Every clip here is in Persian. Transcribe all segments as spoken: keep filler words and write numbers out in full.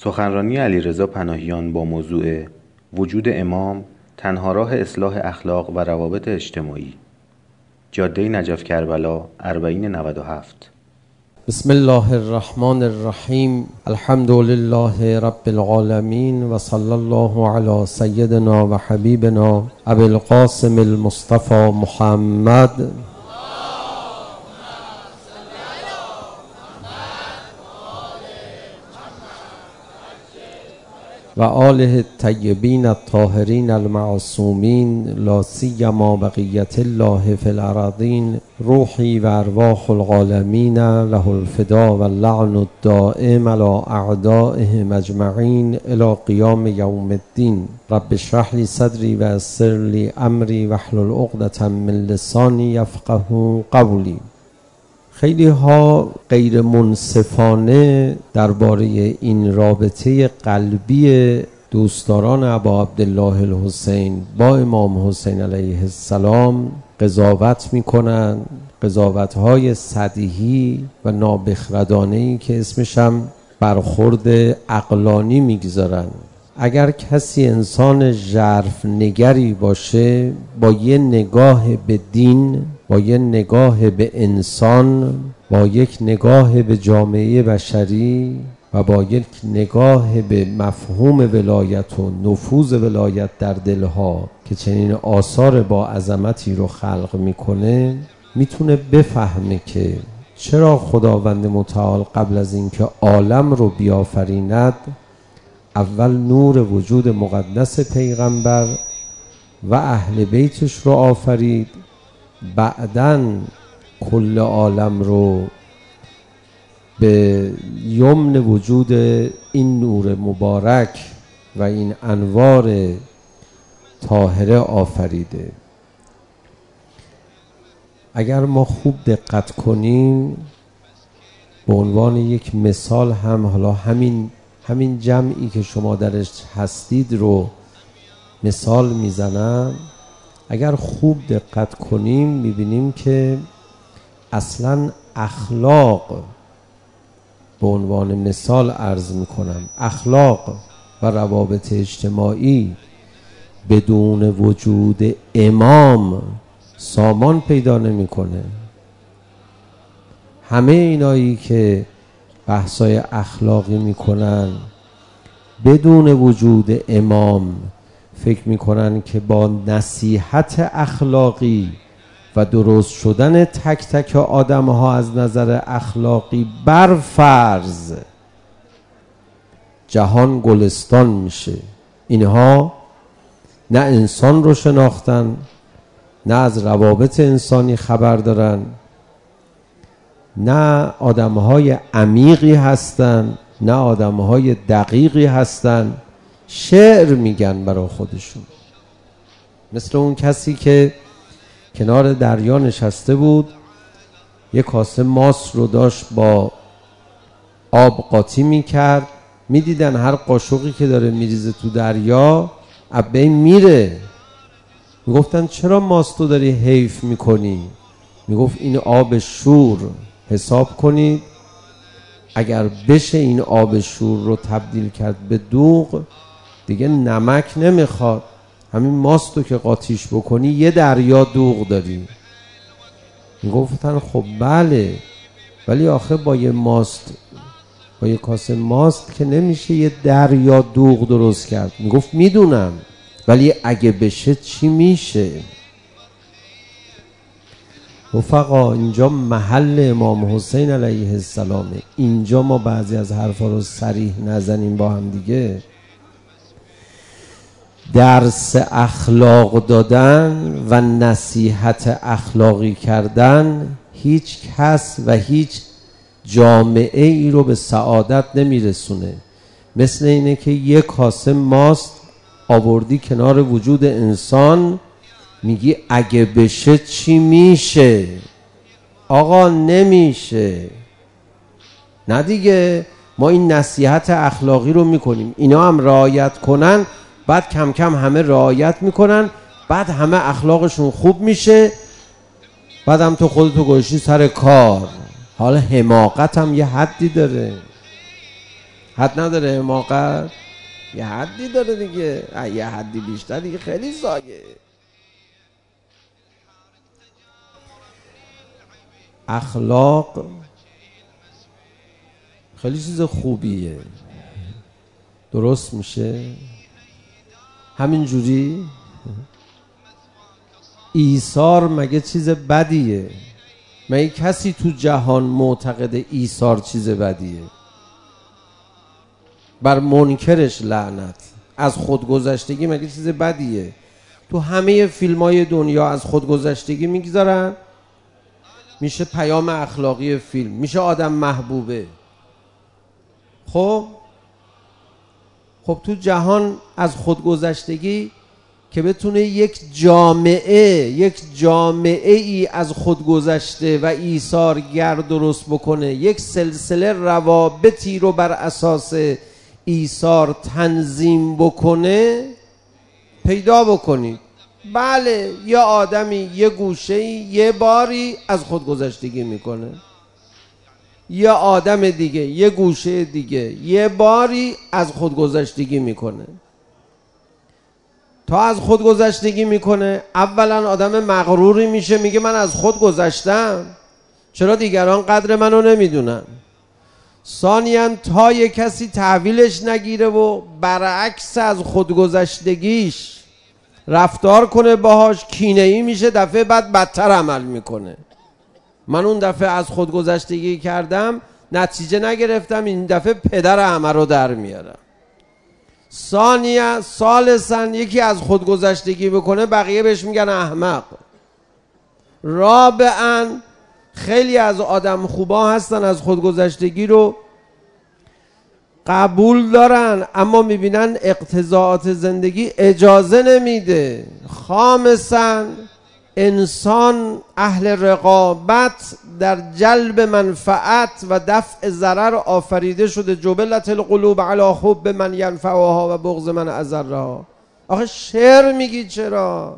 سخنرانی علیرضا پناهیان با موضوع وجود امام تنها راه اصلاح اخلاق و روابط اجتماعی، جاده نجف کربلا اربعین نود و هفت. بسم الله الرحمن الرحیم. الحمد لله رب العالمین و صلی الله علی سیدنا و حبیبنا ابی القاسم المصطفى محمد و آله الطیبین الطاهرین المعصومین، لا سیما بقیت الله فی الارضین. روحی و ارواح العالمین له الفدا و اللعن الدائم علی اعدائهم اجمعین الی قیام یوم الدین. رب اشرح لی صدری و یسر لی امری واحلل عقدة من لسانی یفقهوا قولی. خیلی ها غیر منصفانه درباره این رابطه قلبی دوستداران ابا عبدالله الحسین با امام حسین علیه السلام قضاوت میکنن، قضاوت های سطحی و نابخردانه‌ای که اسمش هم برخورد عقلانی میگذارن. اگر کسی انسان ژرف نگری باشه، با یه نگاه به دین، با یه نگاه به انسان، با یک نگاه به جامعه بشری و با یک نگاه به مفهوم ولایت و نفوذ ولایت در دلها که چنین آثار با عظمتی رو خلق میکنه، میتونه بفهمه که چرا خداوند متعال قبل از اینکه عالم رو بیافریند اول نور وجود مقدس پیغمبر و اهل بیتش رو آفرید، بعدن کل عالم رو به یمن وجود این نور مبارک و این انوار طاهره آفریده. اگر ما خوب دقت کنیم، به عنوان یک مثال هم حالا همین همین جمعی که شما درش هستید رو مثال میزنم. اگر خوب دقت کنیم میبینیم که اصلا اخلاق، به عنوان مثال عرض میکنم، اخلاق و روابط اجتماعی بدون وجود امام سامان پیدا نمیکنه. همه اینایی که بحثای اخلاقی میکنن بدون وجود امام فکر میکنن که با نصیحت اخلاقی و درست شدن تک تک آدم ها از نظر اخلاقی بر فرض جهان گلستان میشه. اینها نه انسان رو شناختن، نه از روابط انسانی خبر دارن، نه آدمهای عمیقی هستن، نه آدمهای دقیقی هستن. شعر میگن برای خودشون، مثل اون کسی که کنار دریا نشسته بود، یک کاسه ماست رو داشت با آب قاطی میکرد، میدیدن هر قاشقی که داره میریزه تو دریا ابین میره. میگفتن چرا ماست رو داری حیف میکنی؟ میگفت این آب شور، حساب کنید اگر بشه این آب شور رو تبدیل کرد به دوغ دیگه نمک نمیخواد. همین ماستو که قاطیش بکنی یه دریا دوغ داری. میگفتن خب بله، ولی آخه با یه ماست، با یه کاسه ماست که نمیشه یه دریا دوغ درست کرد. میگفت میدونم، ولی اگه بشه چی میشه؟ رفقا اینجا محل امام حسین علیه السلامه. اینجا ما بعضی از حرفا رو صریح نزنیم با هم دیگه. درس اخلاق دادن و نصیحت اخلاقی کردن هیچ کس و هیچ جامعه ای رو به سعادت نمیرسونه. مثل اینه که یک کاسه ماست آوردی کنار وجود انسان، میگی اگه بشه چی میشه؟ آقا نمیشه. نه دیگه، ما این نصیحت اخلاقی رو میکنیم، اینا هم رعایت کنن، بعد کم کم همه رعایت میکنن، بعد همه اخلاقشون خوب میشه، بعد هم تو خودتو گوشی سر کار. حالا حماقت هم یه حدی داره. حد نداره حماقت؟ یه حدی داره دیگه، یه حدی بیشتر دیگه خیلی سایه. اخلاق خیلی چیز خوبیه، درست میشه همینجوری. ایثار مگه چیز بدیه؟ مگه کسی تو جهان معتقد ایثار چیز بدیه؟ بر منکرش لعنت. از خودگذشتگی مگه چیز بدیه؟ تو همه فیلمای دنیا از خودگذشتگی میگذارن، میشه پیام اخلاقی فیلم، میشه آدم محبوبه. خب خب تو جهان از خودگذشتگی که بتونه یک جامعه یک جامعه ای از خودگذشته و ایثارگر درست بکنه، یک سلسله روابطی رو بر اساس ایثار تنظیم بکنه، پیدا بکنید. بله یه آدمی یه گوشه‌ای یه باری از خودگذشتگی میکنه، یه آدم دیگه یه گوشه دیگه یه باری از خودگذشتگی میکنه. تا از خودگذشتگی میکنه اولا آدم مغروری میشه، میگه من از خود گذشتم، چرا دیگران قدر منو نمیدونن. ثانیاً تا یه کسی تحویلش نگیره و برعکس از خودگذشتگیش رفتار کنه باهاش، کینه‌ای میشه، دفعه بعد بدتر عمل میکنه. من اون دفعه از خودگذشتگی کردم نتیجه نگرفتم، این دفعه پدر همه رو در میارم. ثانیه ثالثاً یکی از خودگذشتگی بکنه بقیه بهش میگن احمق. رابعاً خیلی از آدم خوبا هستن از خودگذشتگی رو قبول دارن اما میبینن اقتضاعات زندگی اجازه نمیده. خامساً انسان اهل رقابت در جلب منفعت و دفع ضرر آفریده شده. جبلت القلوب علی حب من ینفعها و بغض من اضرها. آخه شعر میگی چرا؟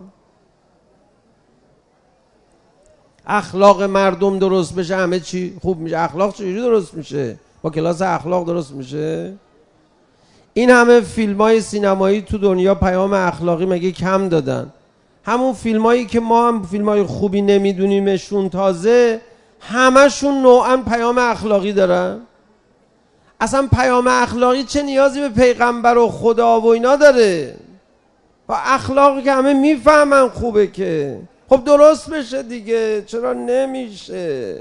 اخلاق مردم درست بشه همه چی خوب میشه. اخلاق چجوری درست میشه؟ با کلاس اخلاق درست میشه؟ این همه فیلم های سینمایی تو دنیا پیام اخلاقی مگه کم دادن؟ همون فیلم هایی که ما هم فیلم های خوبی نمیدونیمشون تازه همشون نوعا پیام اخلاقی دارن. اصلا پیام اخلاقی چه نیازی به پیغمبر و خدا و اینا داره؟ با اخلاقی که همه میفهمن خوبه که خب درست بشه دیگه، چرا نمیشه؟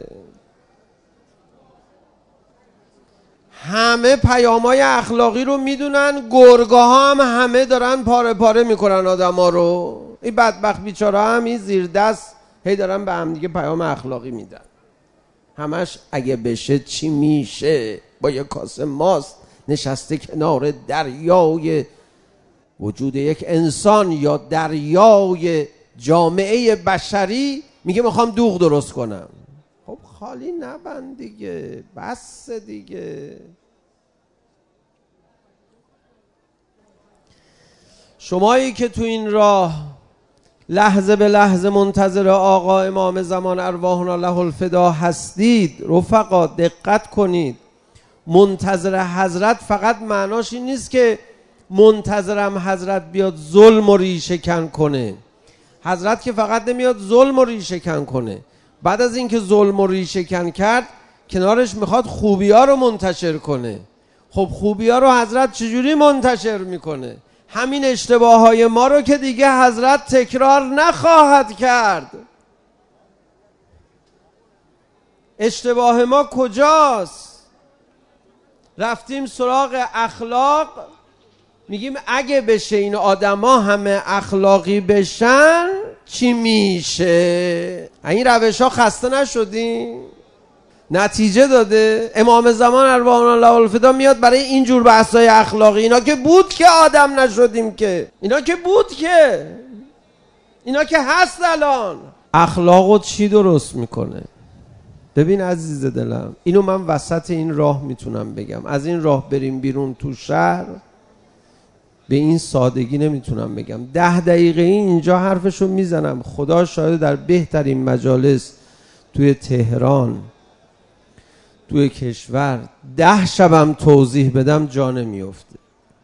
همه پیامای اخلاقی رو میدونن، گرگا ها هم همه دارن پاره پاره میکنن آدم ها رو. این بدبخت بیچاره هم این زیر دست هی دارن به هم دیگه پیام اخلاقی میدن. همش اگه بشه چی میشه؟ با یه کاسه ماست نشسته کنار دریای وجود یک انسان یا دریای جامعه بشری، میگه میخوام دوغ درست کنم. خب خالی نبند دیگه، بس دیگه. شمایی که تو این راه لحظه به لحظه منتظر آقا امام زمان ارواحنا له الفدا هستید، رفقا دقت کنید. منتظر حضرت فقط معناش این نیست که منتظرم حضرت بیاد ظلم و ریشه کن کنه. حضرت که فقط نمیاد ظلم و ریشه کن کنه، بعد از اینکه ظلم و ریشه کن کرد کنارش میخواد خوبی ها رو منتشر کنه. خب خوبی ها رو حضرت چجوری منتشر میکنه؟ همین اشتباه های ما رو که دیگه حضرت تکرار نخواهد کرد. اشتباه ما کجاست؟ رفتیم سراغ اخلاق، میگیم اگه بشه این آدما همه اخلاقی بشن چی میشه؟ این روش ها خسته نشدیم؟ نتیجه داده؟ امام زمان ارواحنا له الفدا میاد برای این جور بحثای اخلاقی. اینا که بود که آدم نشدیم که، اینا که بود که، اینا که هست الان. اخلاقو چی درست میکنه؟ ببین عزیز دلم، اینو من وسط این راه میتونم بگم. از این راه بریم بیرون تو شهر به این سادگی نمیتونم بگم. ده دقیقه اینجا حرفشو میزنم. خدا شاید در بهترین مجالس توی تهران، توی کشور ده شبم توضیح بدم جا نمیفته.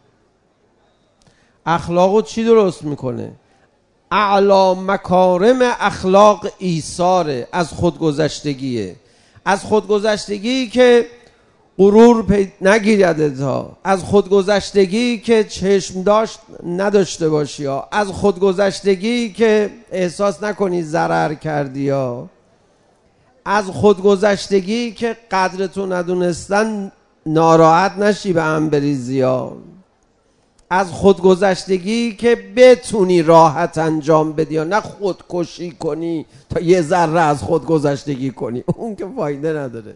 اخلاقو چی درست میکنه؟ اعلی مکارم اخلاق ایثاره، از خودگذشتگیه، از خودگذشتگی که غرور پی... نگیرد تا، از خودگذشتگی که چشم داشت نداشته باشی ها، از خودگذشتگی که احساس نکنی ضرر کردی ها، از خودگذشتگی که قدرتو ندونستن ناراحت نشی به هم بریزی ها، از خودگذشتگی که بتونی راحت انجام بدی یا نه خودکشی کنی تا یه ذره از خودگذشتگی کنی، اون که فایده نداره.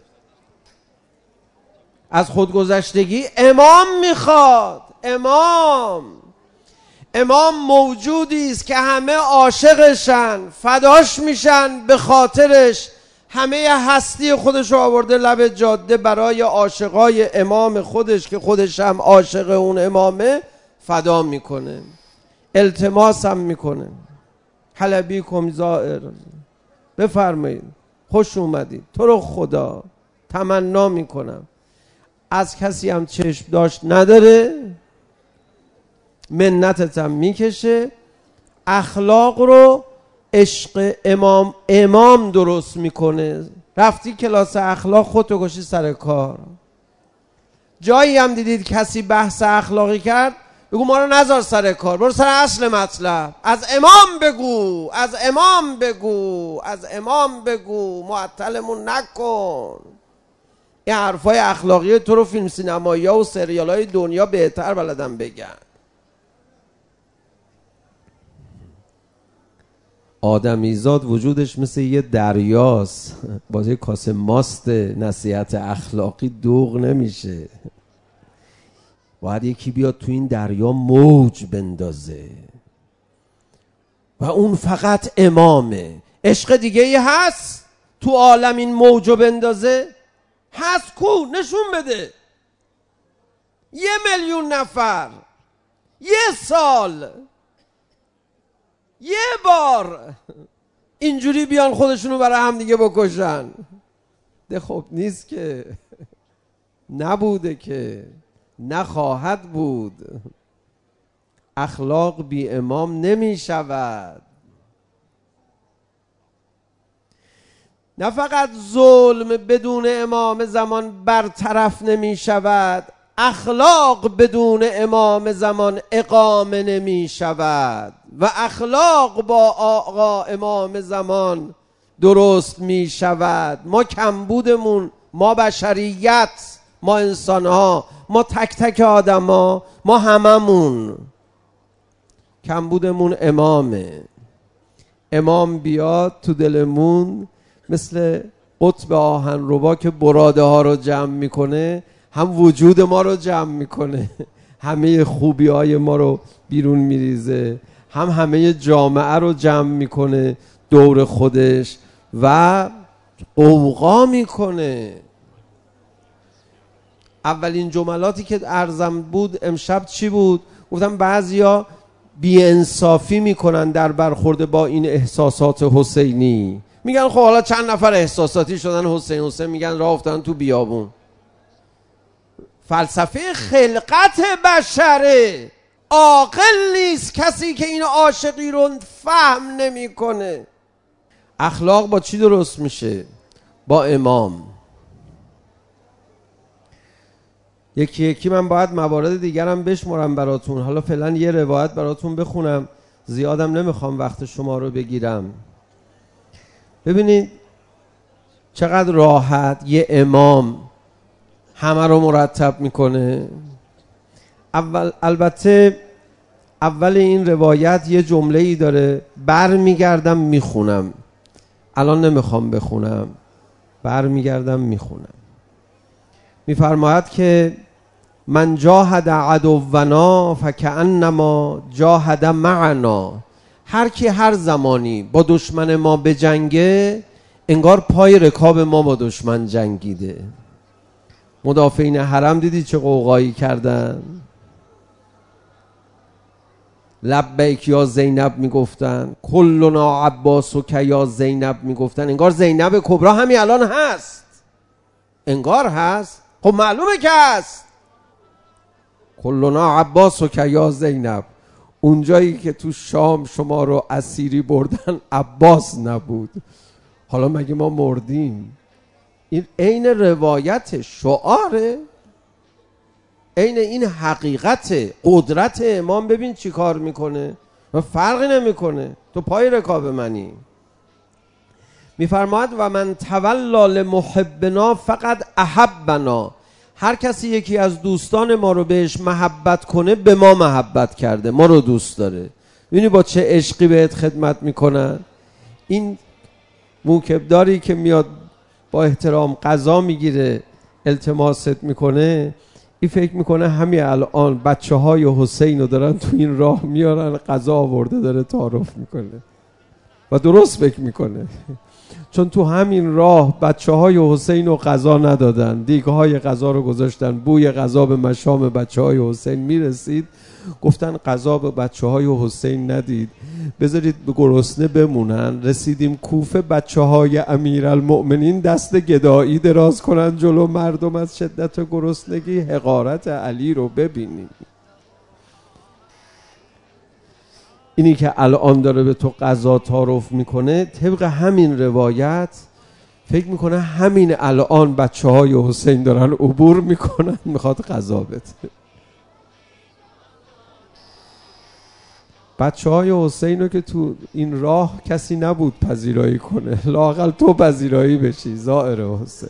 از خودگذشتگی امام میخواد. امام امام موجودی است که همه عاشقشن، فداش میشن به خاطرش، همه هستی خودش رو آورده لب جاده برای عاشقای امام خودش که خودش هم عاشق اون امامه فدا میکنه، التماس هم میکنه. حلبی کم زائر، بفرمایید خوش اومدید، تو رو خدا تمنا میکنم. از کسی هم چشم داشت نداره، منتت هم میکشه. اخلاق رو عشق امام امام درست میکنه. رفتی کلاس اخلاق خودتو کشی سر کار. جایی هم دیدید کسی بحث اخلاقی کرد بگو ما رو نذار سر کار، برو سر اصل مطلب، از امام بگو، از امام بگو، از امام بگو، معطلمون نکن. این حرفای اخلاقی تو رو فیلم سینمایی ها و سریال های دنیا بهتر بلدن بگن. آدمیزاد وجودش مثل یه دریاست، با یه کاسه ماست نصیحت اخلاقی دوغ نمیشه. باید یکی بیاد تو این دریا موج بندازه و اون فقط امامه. عشق دیگه ای هست تو عالم این موجو بندازه؟ هست کو؟ نشون بده. یه میلیون نفر، یه سال، یه بار اینجوری بیان خودشونو برای هم دیگه بکشن. ده خب نیست که، نبوده که، نخواهد بود. اخلاق بی امام نمی شود. نه فقط ظلم بدون امام زمان برطرف نمی شود، اخلاق بدون امام زمان اقامه نمی شود و اخلاق با آقا امام زمان درست می شود. ما کمبودمون، ما بشریت، ما انسان ها، ما تک تک آدم ها، ما هممون کمبودمون امامه. امام بیاد تو دلمون مثل قطب آهنربا که براده ها رو جمع میکنه، هم وجود ما رو جمع میکنه، همه خوبی های ما رو بیرون میریزه، هم همه جامعه رو جمع میکنه دور خودش و قوقا میکنه. اولین جملاتی که عرضم بود امشب چی بود؟ گفتم بعضیا بی‌انصافی میکنن در برخورد با این احساسات حسینی. میگن خب حالا چند نفر احساساتی شدن حسین حسین، میگن راه افتادن تو بیابون. فلسفه خلقت بشره. عاقل نیست کسی که این عاشقی رو فهم نمیکنه. اخلاق با چی درست میشه؟ با امام. یکی یکی من باید موارد دیگرم بشمارم براتون. حالا فعلا یه روایت براتون بخونم، زیادم نمیخوام وقت شما رو بگیرم. ببینید چقدر راحت یه امام همه رو مرتب میکنه. اول البته اول این روایت یه جمله ای داره، بر میگردم میخونم، الان نمیخوام بخونم، بر میگردم میخونم. میفرماید که من جاهد عدونا فکأنما جاهد معنا. هر کی هر زمانی با دشمن ما بجنگه انگار پای رکاب ما با دشمن جنگیده. مدافعین حرم دیدی چه قوقایی کردن؟ لبیک یا زینب میگفتن، کلنا عباسک یا زینب میگفتن. انگار زینب کبرا همین الان هست. انگار هست. خب معلومه که هست. کلنا عباس و که یا زینب. اونجایی که تو شام شما رو اسیری بردن عباس نبود. حالا مگه ما مردیم؟ این عین روایت شعاره، عین این حقیقت قدرت امام. ببین چی کار میکنه و فرقی نمیکنه، تو پای رکاب منی. میفرماید و من تولا لمحبنا فقط احبنا. هر کسی یکی از دوستان ما رو بهش محبت کنه به ما محبت کرده، ما رو دوست داره. ببینی با چه عشقی بهت خدمت میکنن. این موکبداری که میاد با احترام غذا میگیره التماست میکنه، این فکر میکنه همین الان بچه های حسین رو دارن تو این راه میارن غذا آورده داره تعارف میکنه و درست فکر میکنه، چون تو همین راه بچه های حسین رو غذا ندادن، دیگه های غذا رو گذاشتن، بوی غذا به مشام بچه های حسین میرسید، گفتن غذا به بچه های حسین ندید، بذارید به گرسنه بمونن. رسیدیم کوفه، بچه های امیرالمؤمنین دست گدایی دراز کنن جلو مردم از شدت گرسنگی. حقارت علی رو ببینیم. اینی که الان داره به تو غذا تعارف میکنه، طبق همین روایت فکر میکنه همین الان بچه های حسین دارن عبور میکنن میخواد غذا بده. بچه های حسین رو که تو این راه کسی نبود پذیرایی کنه، لااقل تو پذیرایی بشی زائر حسین.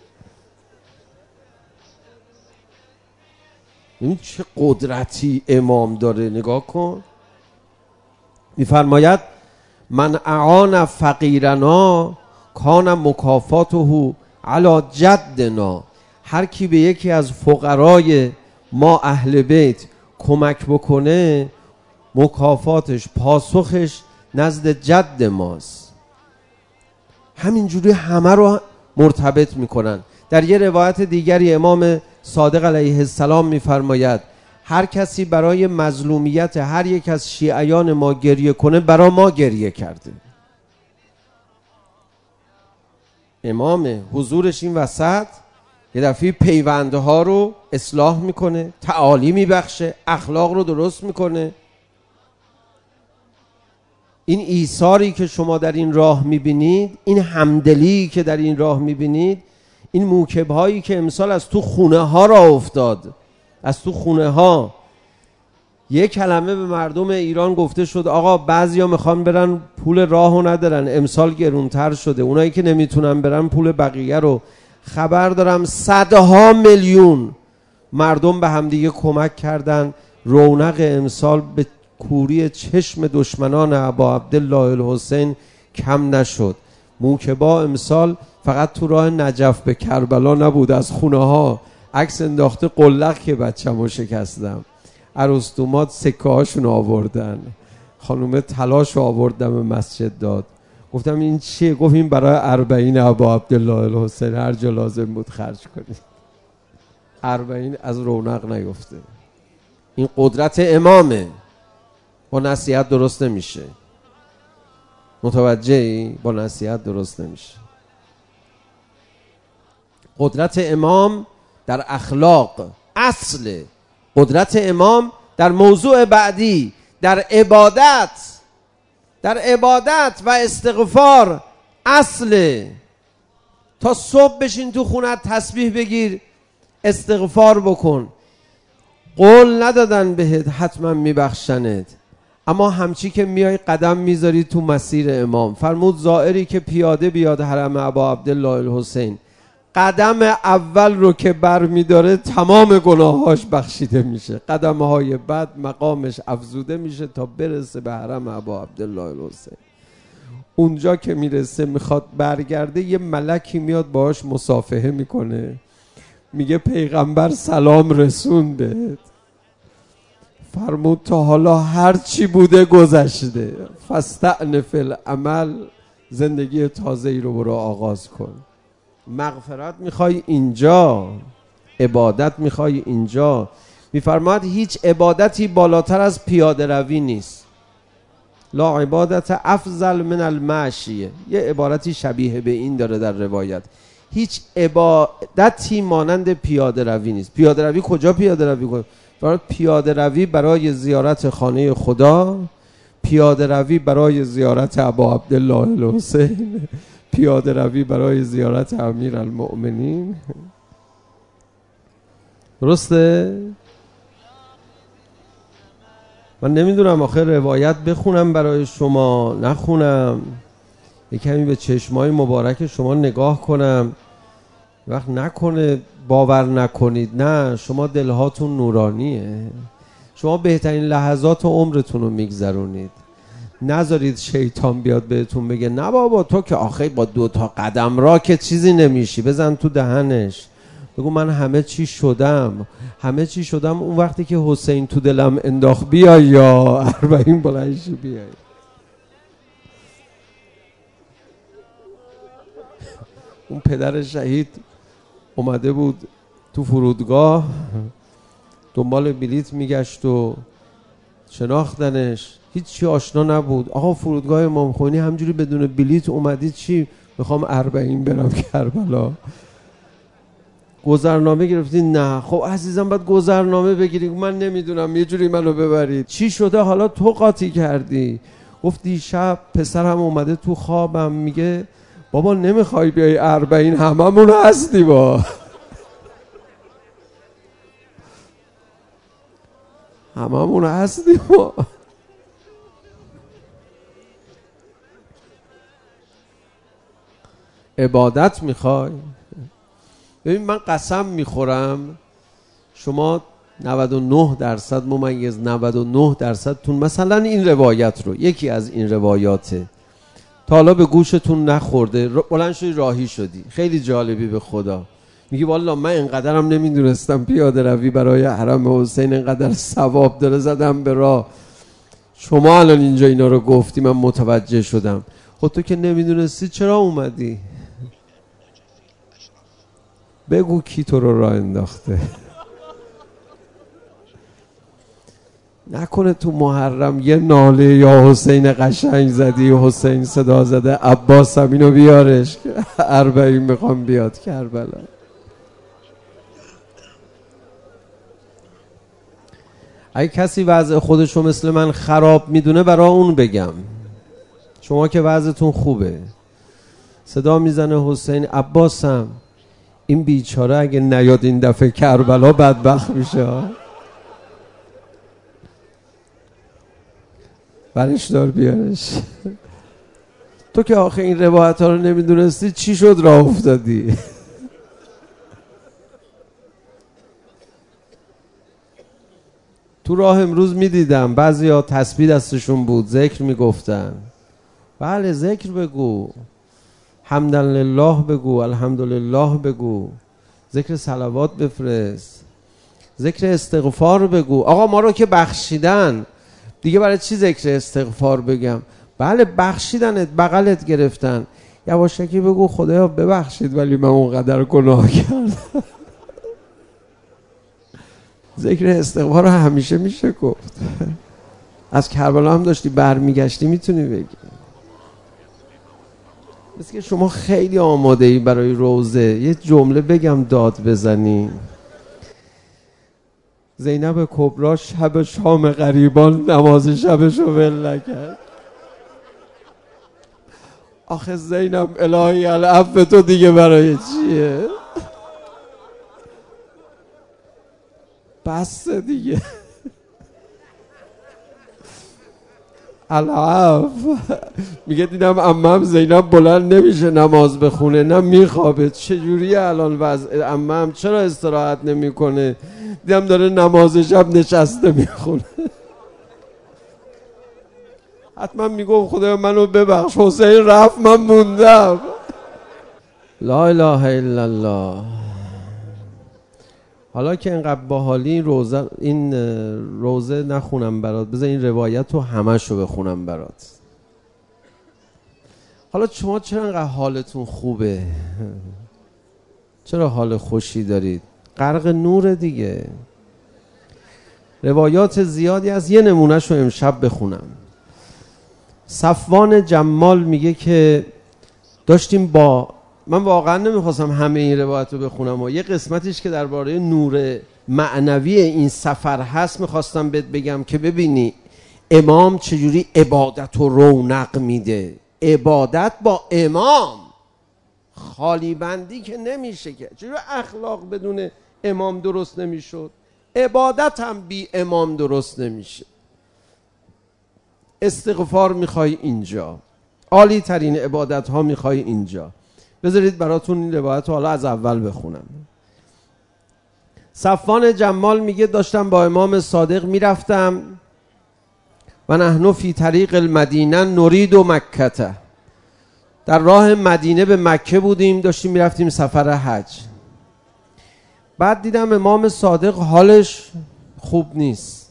این چه قدرتی امام داره، نگاه کن. میفرماید من اعان فقیرنا کان مکافاته علی جدنا. هر کی به یکی از فقرای ما اهل بیت کمک بکنه، مکافاتش، پاسخش نزد جد ماست. همینجوری همه رو مرتبط میکنن. در یه روایت دیگری امام صادق علیه السلام میفرماید هر کسی برای مظلومیت هر یک از شیعیان ما گریه کنه، برای ما گریه کرده. امام حضورش این وسط یه دفعه پیوندها رو اصلاح میکنه، تعالی میبخشه، اخلاق رو درست میکنه. این ایثاری که شما در این راه میبینید، این همدلی که در این راه میبینید، این موکبهایی که امسال از تو خونه ها را افتاد، از تو خونه ها یک کلمه به مردم ایران گفته شد آقا بعضیا میخوان برن پول راهو ندارن، امسال گرونتر شده، اونایی که نمیتونن برن پول بقیه رو. خبر دارم صدها میلیون مردم به همدیگه کمک کردن. رونق امسال به کوری چشم دشمنان ابا عبدالله الحسین کم نشد. موکبا امسال فقط تو راه نجف به کربلا نبود، از خونه ها عکس انداخته قلق که بچه‌مو شکستم. عروسدومات سکه هاشون آوردن، خانومه تلاش آوردم به مسجد داد. گفتم این چیه؟ گفت این برای اربعین ابا عبدالله الحسین، هر جا لازم بود خرج کنید. اربعین از رونق نیفته. این قدرت امامه، با نصیحت درست نمیشه. متوجهی؟ با نصیحت درست نمیشه. قدرت امام در اخلاق اصل، قدرت امام در موضوع بعدی، در عبادت، در عبادت و استغفار اصل. تا صبح بشین تو خونت تسبیح بگیر، استغفار بکن. قول ندادن بهت حتما میبخشنت، اما همچی که میای قدم میذاری تو مسیر امام. فرمود زائری که پیاده بیاد حرم ابا عبدالله الحسین، قدم اول رو که بر میداره تمام گناهاش بخشیده میشه، قدم های بعد مقامش افزوده میشه تا برسه به حرم ابا عبدالله الحسین. اونجا که میرسه میخواد برگرده، یه ملکی میاد باهاش مصافحه میکنه، میگه پیغمبر سلام رسون بهت. فرمود تا حالا هر چی بوده گذشته، فاستأنف العمل، زندگی تازه‌ای رو برو آغاز کن. مغفرت میخوای اینجا، عبادت میخوای اینجا. میفرماید هیچ عبادتی بالاتر از پیاده روی نیست. لا عبادت افضل من المشی. یه عبارتی شبیه به این داره در روایت. هیچ عبادتی مانند پیاده روی نیست. پیاده روی کجا پیاده روی کنیم؟ برای پیاده روی برای زیارت خانه خدا، پیاده روی برای زیارت ابا عبدالله الحسین، پیاده روی برای زیارت امیر المؤمنین. درسته؟ من نمیدونم آخر روایت بخونم برای شما نخونم، یه کمی به چشمای مبارک شما نگاه کنم، وقت نکنه باور نکنید. نه، شما دلهاتون نورانیه، شما بهترین لحظات عمرتون رو میگذرونید. نذارید شیطان بیاد بهتون بگه نه بابا تو که آخه با دو تا قدم را که چیزی نمیشی. بزن تو دهنش، بگو من همه چی شدم، همه چی شدم. اون وقتی که حسین تو دلم انداخت بیا یا اربعین بلنشی بیای. اون پدر شهید اومده بود تو فرودگاه دنبال بلیت میگشت و شناختنش، هیچی آشنا نبود. آقا فرودگاه امام خمینی همجوری بدون بلیت اومدی چی؟ میخوام اربعین برم کربلا. گذرنامه گرفتی؟ نه. خب عزیزم باید گذرنامه بگیری. من نمیدونم یه جوری منو ببرید. چی شده حالا تو قاطی کردی؟ گفت دیشب پسرم اومده تو خوابم میگه بابا نمیخوای بیای اربعین هممون هستی با هممون هستی با عبادت میخوای؟ ببین من قسم میخورم شما نود و نه درصد ممیز نود و نه درصد تون مثلا این روایت رو، یکی از این روایاته تا حالا به گوشتون نخورده، بلند شدی راهی شدی، خیلی جالبی به خدا، میگی والا من اینقدرم نمیدونستم پیاده روی برای حرم حسین اینقدر ثواب داره، زدم به راه. شما الان اینجا اینا رو گفتی من متوجه شدم. خود تو که نمیدونستی چرا اومدی؟ بگو کی تو رو راه انداخته. نکنه تو محرم یه ناله یا حسین قشنگ زدی، حسین صدا زده عباس هم اینو بیارش اربعین میخوام بیاد کربلا. اگه کسی وضع خودشو مثل من خراب میدونه برای اون بگم، شما که وضعتون خوبه. صدا میزنه حسین عباسم، این بیچاره اگه نیاد این دفعه کربلا بدبخت میشه. برش دار بیارش. تو که آخه این روایت ها رو نمیدونستی چی شد راه افتادی؟ تو راه امروز میدیدم بعضی ها تسبیح دستشون بود ذکر میگفتن. بله ذکر بگو، حمدن لله بگو، الحمدلله بگو، ذکر صلوات بفرست، ذکر استغفار بگو. آقا ما رو که بخشیدن دیگه برای چی ذکر استغفار بگم؟ بله بخشیدنت، بغلت گرفتن، یواشکی بگو خدایا ببخشید ولی من اونقدر گناه کردم. ذکر استغفار رو همیشه میشه گفت. از کربلا هم داشتی برمیگشتی میتونی بگی. مثل که شما خیلی آماده ای برای روزه. یه جمله بگم داد بزنی. زینب کبرا شب شام غریبان نماز شبشو ول نکرد. آخه زینب الهی العفو تو دیگه برای چیه؟ بس دیگه العفو. میگه دیدم عمم زینب بلند نمیشه نماز بخونه، نه میخوابه. چجوریه الان وضع عمم؟ چرا استراحت نمیکنه؟ دیدم داره نماز شب نشسته میخونه. حتما میگم خدایا منو ببخش، حسین رفت من موندم. لا اله الا الله. حالا که اینقدر باحالی این روزه این روزه نخونم برات، بذار این روایت رو همشو بخونم برات. حالا شما چرا اینقدر حالتون خوبه؟ چرا حال خوشی دارید؟ غرق نور دیگه. روایات زیادی از یه نمونهشو امشب بخونم. صفوان جمال میگه که داشتیم با من واقعا نمیخواستم همه این روایت رو بخونم و یه قسمتیش که درباره نور معنوی این سفر هست میخواستم بهت بگم که ببینی امام چجوری عبادت و رونق میده. عبادت با امام، خالی بندی که نمیشه که. چجوری اخلاق بدون امام درست نمیشد، عبادت هم بی امام درست نمیشه. استغفار میخوای اینجا، عالی ترین عبادت ها میخوای اینجا. بذارید براتون این روایت رو حالا از اول بخونم. صفوان جمال میگه داشتم با امام صادق میرفتم و نحن فی طریق المدینه نرید و مکته، در راه مدینه به مکه بودیم، داشتیم میرفتیم سفر حج. بعد دیدم امام صادق حالش خوب نیست،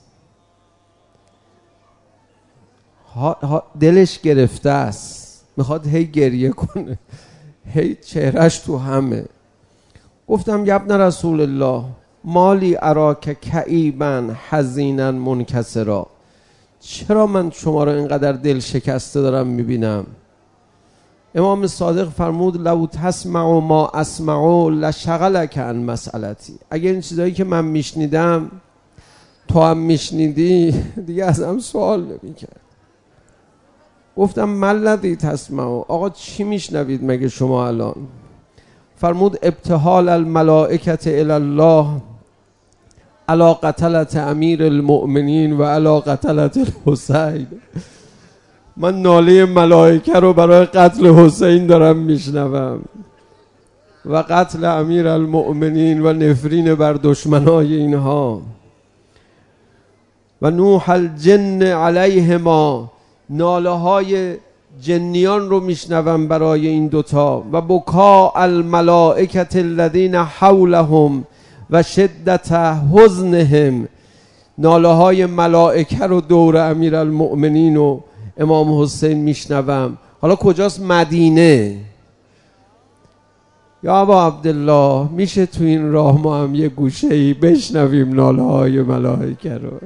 دلش گرفته است، میخواد هی گریه کنه، هی چهرش تو همه. گفتم یا ابن رسول الله مالی اراک کئیبا حزینا منکسرا، چرا من شما رو اینقدر دل شکسته دارم میبینم؟ امام صادق فرمود لو تسمع ما اسمع لشغلک عن مسئلتی، اگر این چیزایی که من میشنیدم تو هم میشنیدی دیگه ازم سوال نمیکرد. گفتم من الذی تسمع، آقا چی میشنوید مگه شما الان؟ فرمود ابتهال الملائکه الی الله علی قتلة امیر المؤمنین و علی قتلة الحسین. من ناله ملائکه رو برای قتل حسین دارم میشنوم و قتل امیر المؤمنین و نفرین بر دشمنای اینها و نوح الجن علیهما، ناله های جنیان رو میشنوم برای این دوتا و بکا الملائکه الذین حولهم و شدت حزنهم، ناله های ملائکه رو دور امیر المؤمنین و امام حسین میشنوم. حالا کجاست؟ مدینه. یا ابا عبدالله میشه تو این راه ما هم یه گوشه ای بشنویم ناله های ملائکه رو؟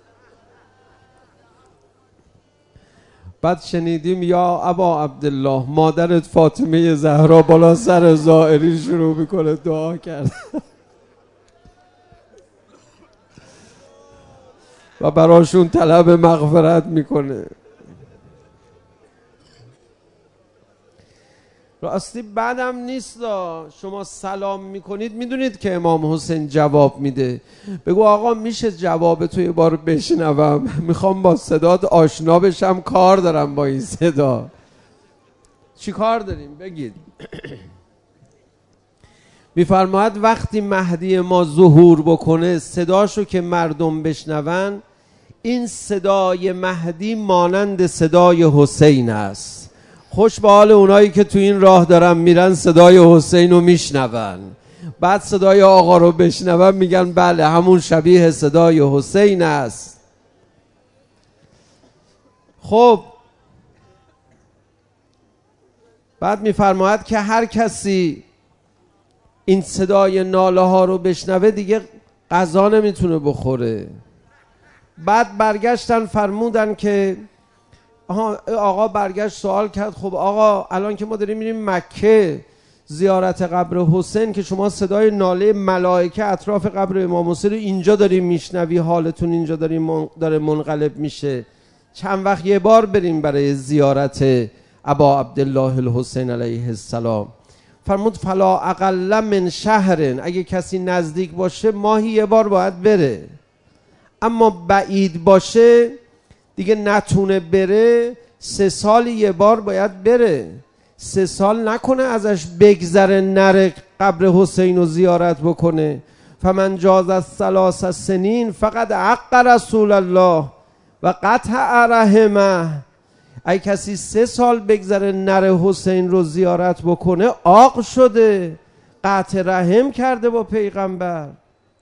بعد شنیدیم یا ابا عبدالله مادرت فاطمه زهرا بالا سر زائری شروع میکنه دعا کرد و براشون طلب مغفرت میکنه. راستی بعدم نیست شما سلام میکنید میدونید که امام حسین جواب میده، بگو آقا میشه جواب تو یه بار بشنوم، میخوام با صدات آشنا بشم، کار دارم با این صدا. چی کار داریم بگید؟ میفرماید وقتی مهدی ما ظهور بکنه صداشو که مردم بشنون، این صدای مهدی مانند صدای حسین است. خوش به حال اونایی که تو این راه دارن میرن صدای حسین رو میشنون، بعد صدای آقا رو بشنون میگن بله همون شبیه صدای حسین است. خب بعد میفرماید که هر کسی این صدای ناله ها رو بشنوه دیگه غذا نمیتونه بخوره. بعد برگشتن فرمودن که آقا برگشت سوال کرد خب آقا الان که ما داریم میریم مکه زیارت قبر حسین، که شما صدای ناله ملائکه اطراف قبر امام حسین رو اینجا داریم میشنوی، حالتون اینجا داریم داره منقلب میشه، چند وقت یه بار بریم برای زیارت ابا عبدالله الحسین علیه السلام؟ فرمود فلا اقل من شهرن، اگه کسی نزدیک باشه ماهی یه بار باید بره، اما بعید باشه دیگه نتونه بره سه سال یه بار باید بره. سه سال نکنه ازش بگذره نره قبر حسین رو زیارت بکنه. فمن جاز از ثلاث سنین فقط حق رسول الله و قطع رحمه، ای کسی سه سال بگذره نره حسین رو زیارت بکنه عاق شده، قطع رحم کرده با پیغمبر.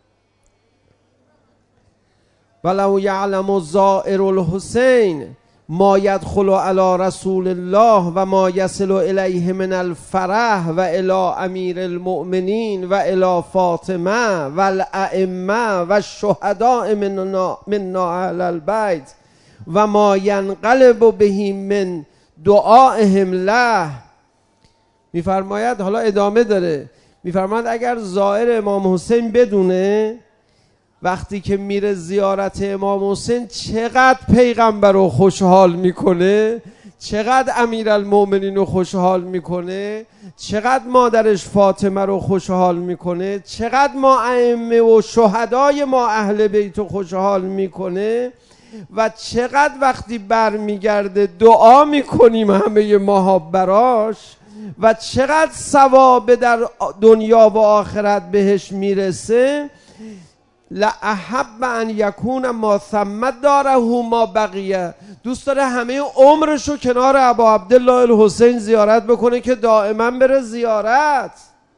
ولو یعلم زائر الحسین ما یدخل علی رسول الله و ما یصل الیه من الفرح و الی امیر المؤمنین و الی فاطمه و الائمه و الشهداء مننا منا اهل البیت و ما ینقلب بهم من دعائهم له. میفرماید، حالا ادامه داره، میفرماید اگر زائر امام حسین بدونه وقتی که میره زیارت امام حسین چقدر پیغمبر رو خوشحال میکنه، چقدر امیرالمؤمنین رو خوشحال میکنه، چقدر مادرش فاطمه رو خوشحال میکنه، چقدر ما ائمه و شهدای ما اهل بیت رو خوشحال میکنه و چقدر وقتی برمیگرده دعا میکنیم همه ماها براش و چقدر ثواب در دنیا و آخرت بهش میرسه. لأحب ان یکون ما ثم داره ما بقیه، دوست داره همه عمرشو کنار ابا عبدالله الحسین زیارت بکنه که دائما بره زیارت.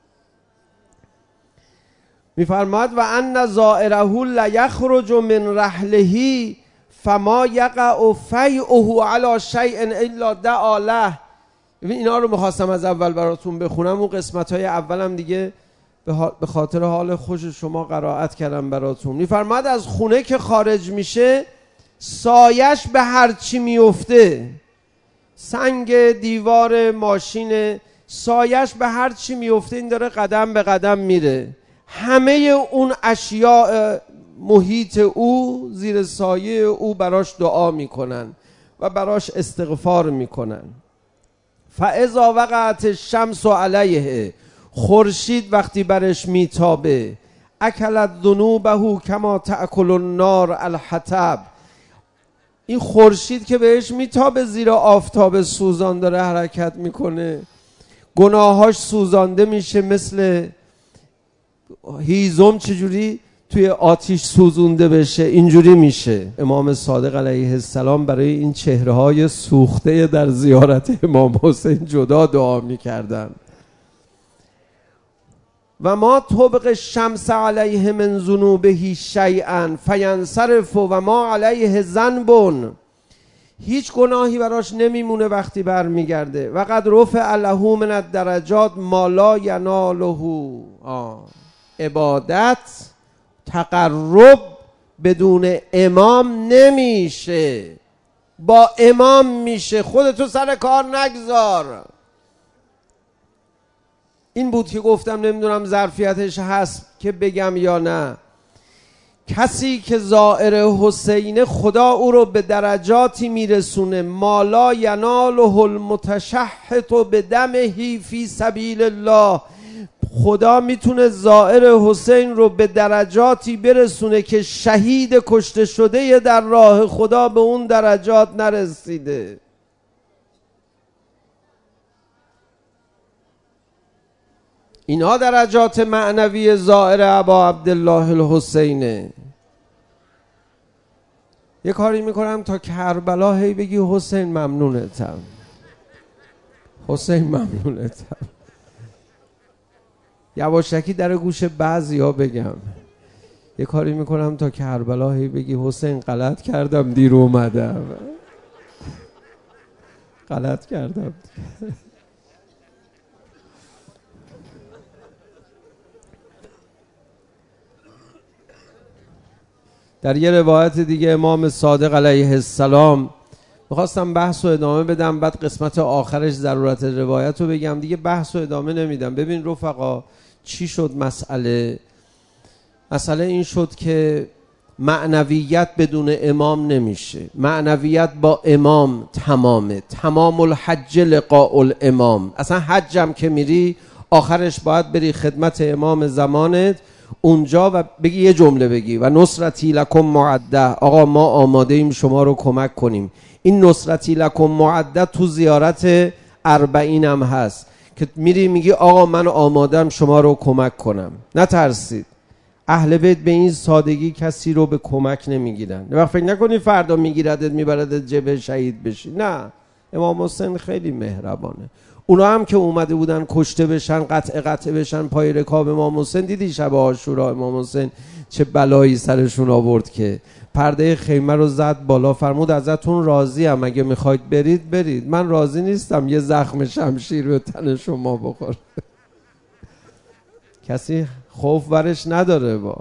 میفرماد و ان زائره لیخرج من رحله فما یقع فیعه علی شیء الا دعا له. اینا رو میخواستم از اول براتون بخونم، اون قسمت های اولم دیگه به خاطر حال خوش شما قرائت کردم براتون. میفرماد از خونه که خارج میشه سایش به هر چی میفته، سنگ، دیوار، ماشین، سایش به هر چی میفته این داره قدم به قدم میره، همه اون اشیاء محیط او زیر سایه او براش دعا میکنن و براش استغفار میکنن. فاذا وقعت الشمس علیه، خورشید وقتی برش میتابه، اکلت ذنوبه کما تأکل النار الحطب، این خورشید که بهش میتابه زیر آفتاب سوزان داره حرکت میکنه، گناهاش سوزانده میشه مثل هیزم چجوری توی آتیش سوزونده بشه اینجوری میشه. امام صادق علیه السلام برای این چهره های سوخته در زیارت امام حسین جدا دعا میکردن. و ما طبق شمس علیه من ذنوبه شیئا فینصرف و ما علیه ذنب، هیچ گناهی براش نمیمونه وقتی برمیگرده. و قد رفع له من الدرجات ما لا یناله. عبادت تقرب بدون امام نمیشه، با امام میشه، خودتو سر کار نگذار. این بود که گفتم نمیدونم ظرفیتش هست که بگم یا نه. کسی که زائر حسین خدا او رو به درجاتی میرسونه مالا یناله المتشحط بدمه فی سبیل الله، خدا میتونه زائر حسین رو به درجاتی برسونه که شهید کشته شده در راه خدا به اون درجات نرسیده. اینها درجات معنوی زائر ابا عبدالله الحسینه. یه کاری میکنم تا کربلا هی بگی حسین ممنونتم، حسین ممنونتم. یواشکی در گوش بعضی ها بگم یه کاری میکنم تا کربلا هی بگی حسین غلط کردم دیر اومدم، غلط کردم. در یه روایت دیگه امام صادق علیه السلام، میخواستم بحث و ادامه بدم بعد قسمت آخرش ضرورت روایت رو بگم، دیگه بحث و ادامه نمیدم. ببین رفقا چی شد مسئله؟ مسئله این شد که معنویت بدون امام نمیشه، معنویت با امام تمامه. تمام الحج لقاء الامام. اصلا حجم که میری آخرش باید بری خدمت امام زمانت اونجا و بگی یه جمله بگی و نصرتی لکم معده، آقا ما آماده ایم شما رو کمک کنیم. این نصرتی لکم معده تو زیارت اربعین هم هست که میری میگی آقا من آمادم شما رو کمک کنم. نترسید، اهل بیت به این سادگی کسی رو به کمک نمیگیرن. وقت فکر نکنی فردا میگیردت میبردت جبهه شهید بشی، نه. امام حسین خیلی مهربانه. اونا هم که اومده بودن کشته بشن، قطع قطع بشن پای رکاب امام حسین، دیدی شب عاشورا امام حسین چه بلایی سرشون آورد که پرده خیمه رو زد بالا، فرمود ازتون راضی ام، اگه میخواید برید برید، من راضی نیستم یه زخم شمشیر به تن شما بخور. کسی خوف ورش نداره. با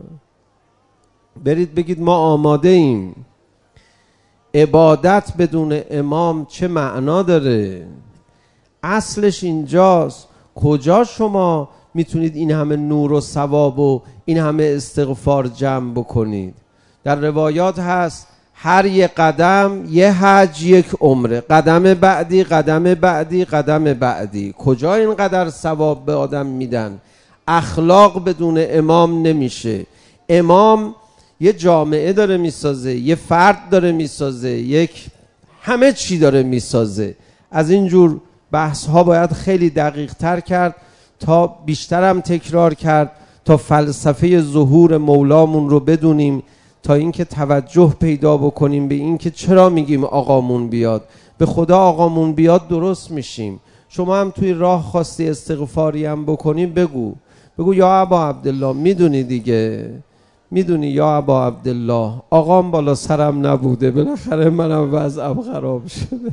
برید بگید ما آماده ایم. عبادت بدون امام چه معنا داره؟ اصلش اینجاست. کجا شما میتونید این همه نور و ثواب و این همه استغفار جمع بکنید؟ در روایات هست هر یک قدم یه حج یک عمره، قدم بعدی قدم بعدی قدم بعدی. کجا اینقدر ثواب به آدم میدن؟ اخلاق بدون امام نمیشه. امام یه جامعه داره میسازه، یه فرد داره میسازه، یک همه چی داره میسازه. از اینجور بحث ها باید خیلی دقیق تر کرد تا بیشترم تکرار کرد تا فلسفه ظهور مولامون رو بدونیم، تا اینکه توجه پیدا بکنیم به اینکه چرا میگیم آقامون بیاد. به خدا آقامون بیاد درست میشیم. شما هم توی راه خواستی استغفاری هم بکنیم، بگو بگو یا ابا عبدالله، میدونی دیگه، میدونی یا ابا عبدالله آقام بالا سرم نبوده، بالاخره منم وضعم خراب شده.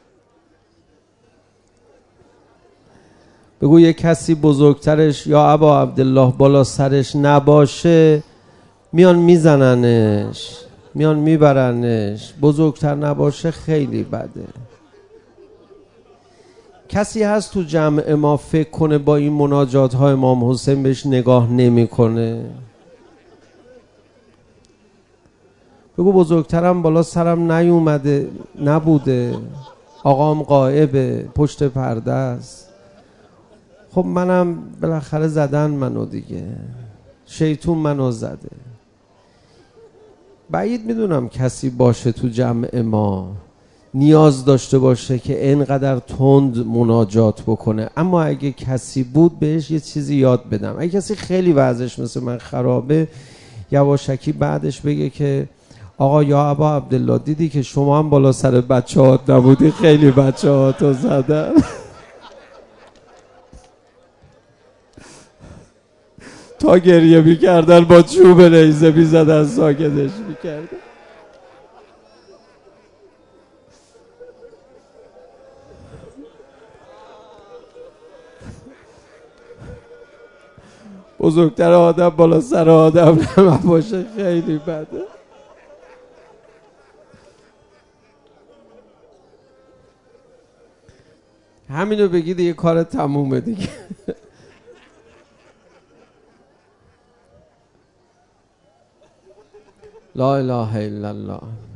بگو یه کسی بزرگترش یا ابا عبدالله بالا سرش نباشه میان میزننش، میان میبرنش. بزرگتر نباشه خیلی بده. کسی هست تو جمع ما فکر کنه با این مناجات های امام حسین بهش نگاه نمی کنه؟ بگو بزرگترم بالا سرم نیومده نبوده، آقام غائبه، پشت پرده است. خب منم بالاخره زدن منو دیگه، شیطون منو زده. بعید میدونم کسی باشه تو جمع ما نیاز داشته باشه که اینقدر تند مناجات بکنه، اما اگه کسی بود بهش یه چیزی یاد بدم. اگه کسی خیلی وضعش مثل من خرابه، یواشکی بعدش بگه که آقا یا ابا عبدالله دیدی که شما هم بالا سر بچه هات نبودی، خیلی بچه هاتو زدن. تا گریه میکردن با چوب نیزه میزدن ساکتش میکردن. بزرگتر آدم بالا سر آدم نباشه خیلی بده. همینو بگید یه کار تمومه دیگه. لا اله الا الله.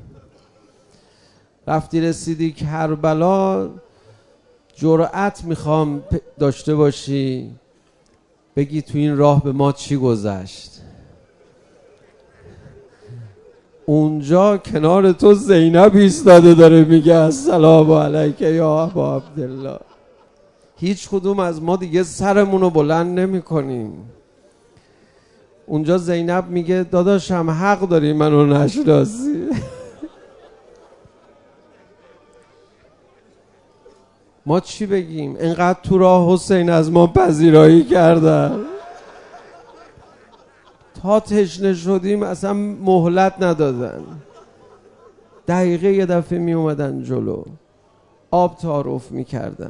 رفتی رسیدی کربلا، جرأت میخوام داشته باشی بگی تو این راه به ما چی گذشت. اونجا کنار تو زینب ایستاده داره میگه السلام علیک یا ابا عبدالله. هیچ کدوم از ما دیگه سرمونو بلند نمی کنیم. اونجا زینب میگه داداشم حق داری منو نشناسی. ما چی بگیم؟ اینقدر تو راه حسین از ما پذیرایی کردن، تا تشنه شدیم اصلا مهلت ندادن. دقیقه یه دفعه می اومدن جلو، آب تعارف می کردن.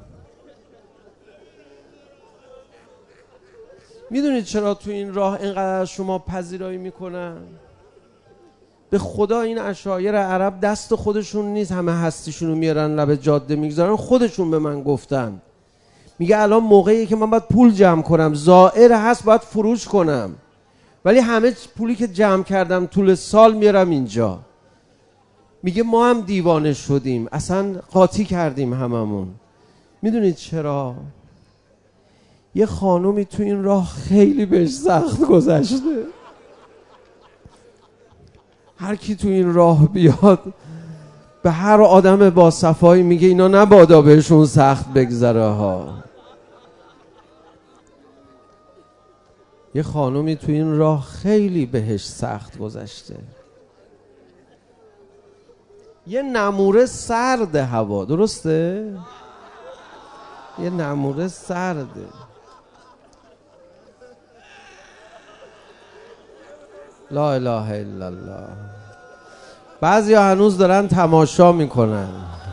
میدونید چرا تو این راه اینقدر شما پذیرایی میکنن؟ به خدا این اشایر عرب دست خودشون نیست، همه هستیشونو میارن لب جاده میگذارن. خودشون به من گفتن، میگه الان موقعی که من باید پول جمع کنم، زائر هست باید فروش کنم، ولی همه پولی که جمع کردم طول سال میارم اینجا. میگه ما هم دیوانه شدیم، اصلا قاطی کردیم هممون. میدونید چرا؟ یه خانومی تو این راه خیلی بهش سخت گذشته. هر کی تو این راه بیاد به هر آدم با صفایی میگه اینا نبادا بهشون سخت بگذره ها. یه خانومی تو این راه خیلی بهش سخت گذشته. یه نموره سرد هوا، درسته؟ یه نموره سرده. لا اله الا الله. بعضی ها هنوز دارن تماشا میکنن.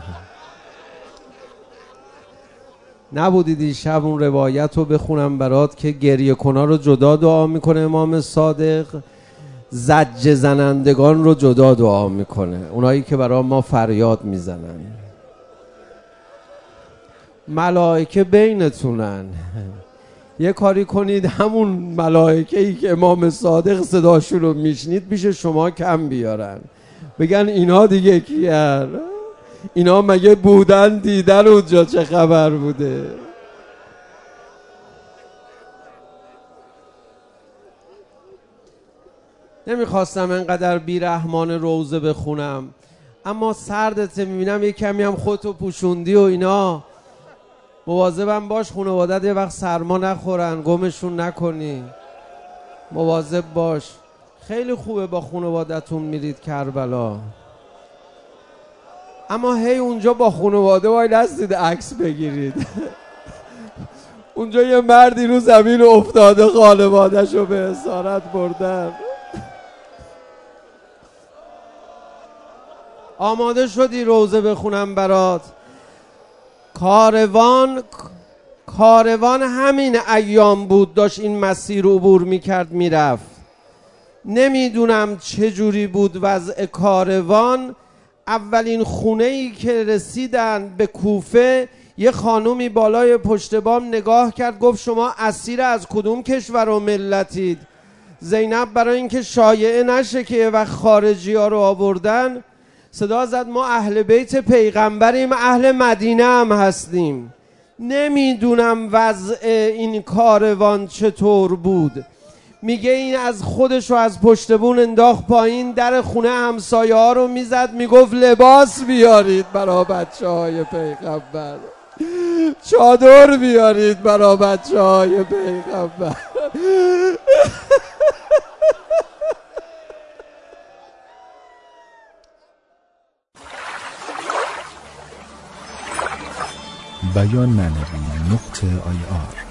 نبودی دیشب اون روایت رو بخونم برات که گریه کنا رو جدا دعا میکنه امام صادق، زجر زنندگان رو جدا دعا میکنه، اونایی که برای ما فریاد میزنن. ملائکه بینتونن. یه کاری کنید همون ملائکه ای که امام صادق صداشون رو میشنید پیش شما کم بیارن، بگن اینا دیگه کیان؟ اینا مگه بودن دیدن اونجا چه خبر بوده؟ نمیخواستم انقدر بیرحمان روزه بخونم، اما سردت میبینم یه کمی هم خودتو پوشوندی و اینا. مواظبم باش خانوادت یه وقت سرما نخورن، گمشون نکنی. مواظب باش. خیلی خوبه با خانوادتون میرید کربلا، اما هی اونجا با خانواده وای نستید عکس بگیرید. اونجا یه مردی رو زمین افتاده خانواده‌شو به اسارت بردن. آماده شدی روزه بخونم برات؟ کاروان کاروان همین ایام بود، داشت این مسیر رو عبور میکرد میرفت. نمیدونم چه جوری بود وضع کاروان. اولین خونه ای که رسیدن به کوفه، یه خانومی بالای پشت بام نگاه کرد، گفت شما اسیر از کدوم کشور و ملتید؟ زینب برای اینکه شایعه نشه که یه وقت خارجی ها رو آوردن صدا زد ما اهل بیت پیغمبریم، اهل مدینه هم هستیم. نمیدونم وضع این کاروان چطور بود. میگه این از خودش رو از پشت بون انداخت پایین، در خونه همسایه ها رو میزد، میگفت لباس بیارید برای بچه های پیغمبر، چادر بیارید برای بچه های پیغمبر. بیان معنوی نقطه آی آر